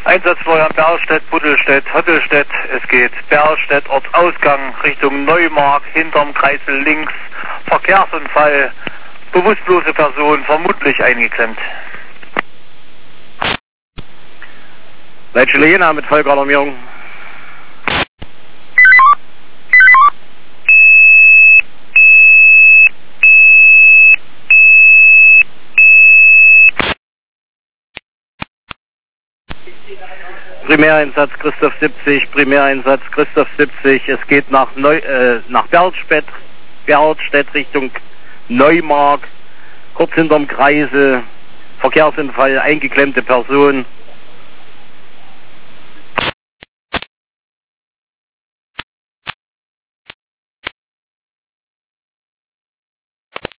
Einsatzfeuer Berlstedt, Buddelstedt, Höttelstedt. Es geht Berlstedt, Ortsausgang Richtung Neumark, hinterm Kreisel links. Verkehrsunfall, bewusstlose Person, vermutlich eingeklemmt. Leitstelle Jena mit Vollalarmierung. Primäreinsatz Christoph 70, Primäreinsatz Christoph 70. Es geht nach Berlstedt Richtung Neumark, kurz hinterm Kreisel, Verkehrsunfall, eingeklemmte Person.